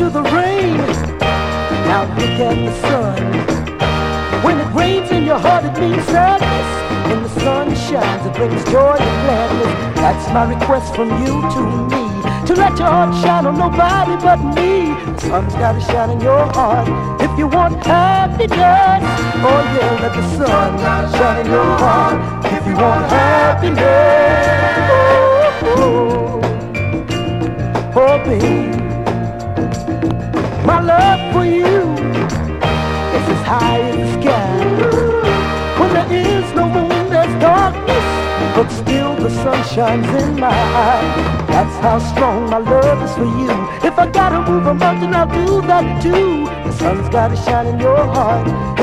to the rain. Now look at the sun. When it rains in your heart, it means sadness. When the sun shines, it brings joy and gladness. That's my request from you to me, to let your heart shine on nobody but me. The sun's gotta shine in your heart if you want happiness. Oh yeah, let the sun shine in your heart if you want happiness. Oh, oh, oh babe, my love for you is as high as the sky. When there is no moon, there's darkness, but still the sun shines in my eye. That's how strong my love is for you. If I gotta move a mountain, I'll do that too. The sun's gotta shine in your heart